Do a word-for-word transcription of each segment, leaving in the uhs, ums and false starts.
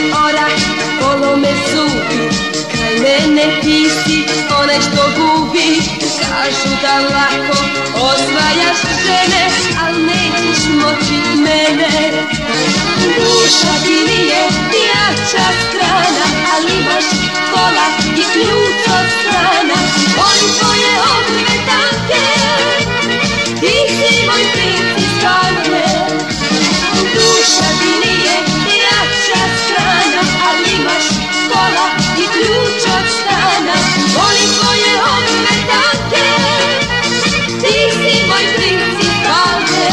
orah, bolo me zubi. Kraj mene ti si onaj što gubi. Kažu da lako osvajaš žene, al nećeš moći mene. Duša ti nije jača strana, ali imaš kola i ključ od strana. Volim tvoje obrve tanke, ti si moj princ iz banke. Duša ti nije jača strana, ali imaš kola i ključ od strana. Volim tvoje obrve tanke, ti si moj princ iz banke.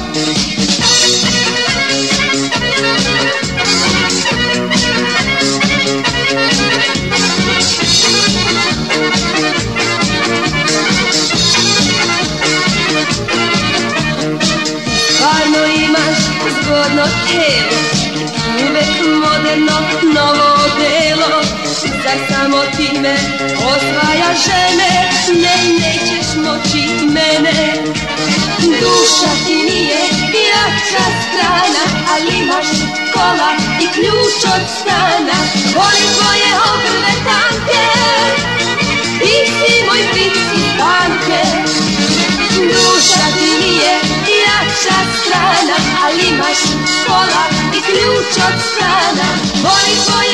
Stvarno imaš zgodno telo, uvek moderno, novo odelo. Zar samo time osvajaš žene, ne, nećeš moći mene. Duša ti nije jača strana, ali imaš kola i ključ od stana. Volim tvoje ogrle tanke, ti si moj princ iz banke. Duša ti nije jača strana, ali imaš kola i ključ od strana. Volim tvoje